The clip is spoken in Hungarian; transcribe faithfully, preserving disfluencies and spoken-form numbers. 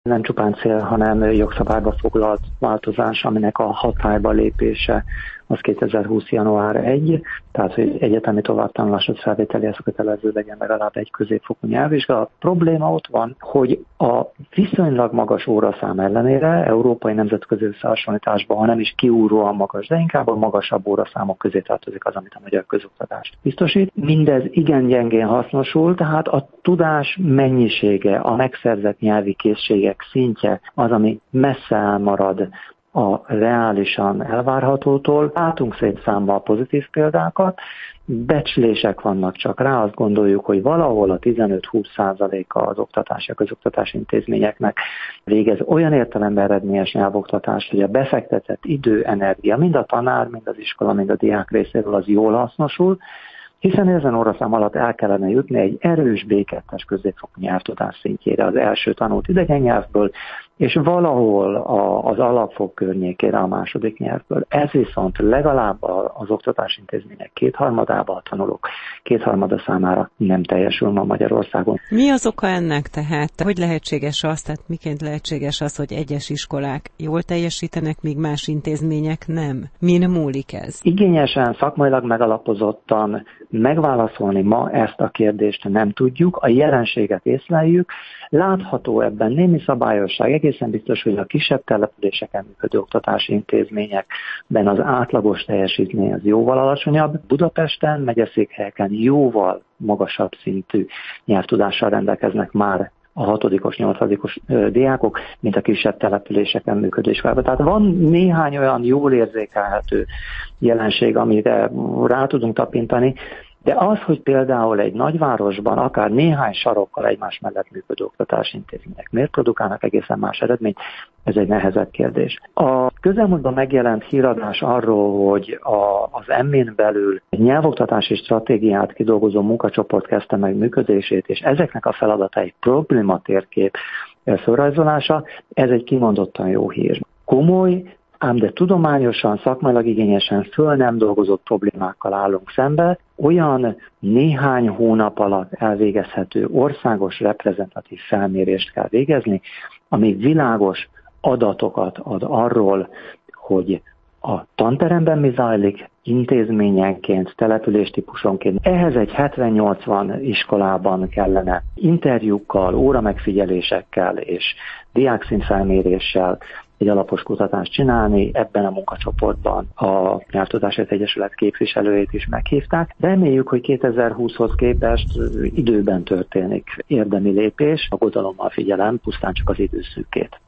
Nem csupán cél, hanem jogszabályba foglalt változás, aminek a hatályba lépése az kétezer-húsz. január elsején, tehát hogy egyetemi továbbtanulásod felvételihez kötelező legyen legalább egy középfokú nyelvvizsga. A probléma ott van, hogy a viszonylag magas óraszám ellenére európai nemzetközi összehasonlításban, ha nem is kiugróan magas, de inkább a magasabb óraszámok közé tartozik az, amit a magyar közoktatást biztosít. Mindez igen gyengén hasznosul, tehát a tudás mennyisége, a megszerzett nyelvi készségek szintje az, ami messze elmarad a reálisan elvárhatótól. Látunk szép számmal pozitív példákat, becslések vannak csak rá, azt gondoljuk, hogy valahol a tizenöt-húsz százaléka az oktatási, a közoktatási intézményeknek végez olyan értelemben eredményes nyelvoktatást, hogy a befektetett idő, energia, mind a tanár, mind az iskola, mind a diák részéről az jól hasznosul, hiszen ezen óraszám alatt el kellene jutni egy erős bé kettes középfokú nyelvtudás szintjére az első tanult idegen nyelvből, és valahol a, az alapfok környékére a második nyelvből. Ez viszont legalább az oktatási intézmények kétharmadában a tanulók kétharmada számára nem teljesül ma Magyarországon. Mi az oka ennek tehát? Hogy lehetséges az, tehát miként lehetséges az, hogy egyes iskolák jól teljesítenek, míg más intézmények nem? Min múlik ez? Igényesen, szakmailag megalapozottan megválaszolni ma ezt a kérdést nem tudjuk, a jelenséget észleljük, látható ebben némi szabályosság, egészen biztos, hogy a kisebb településeken működő oktatási intézményekben az átlagos teljesítmény az jóval alacsonyabb, Budapesten, megyeszékhelyeken jóval magasabb szintű nyelvtudással rendelkeznek már a hatodikos, nyolcadikos diákok, mint a kisebb településeken működő iskolában. Tehát van néhány olyan jól érzékelhető jelenség, amire rá tudunk tapintani, de az, hogy például egy nagyvárosban akár néhány sarokkal egymás mellett működő oktatási intézmények miért produkálnak egészen más eredményt, ez egy nehezebb kérdés. A közelmúltban megjelent híradás arról, hogy a, az em en belül egy nyelvoktatási stratégiát kidolgozó munkacsoport kezdte meg működését, és ezeknek a feladata egy problématérkép felrajzolása, ez egy kimondottan jó hír. Komoly, ám de tudományosan, szakmailag igényesen föl nem dolgozott problémákkal állunk szembe, olyan néhány hónap alatt elvégezhető országos reprezentatív felmérést kell végezni, ami világos adatokat ad arról, hogy a tanteremben mi zajlik, intézményenként, településtípusonként. Ehhez egy hetven-nyolcvan iskolában kellene interjúkkal, óramegfigyelésekkel és diákszintfelméréssel egy alapos kutatást csinálni, ebben a munkacsoportban a Nyelvtudásért Egyesület képviselőjét is meghívták. Reméljük, hogy kétezer-húszhoz képest időben történik érdemi lépés, aggodalommal figyelem, pusztán csak az időszűkét.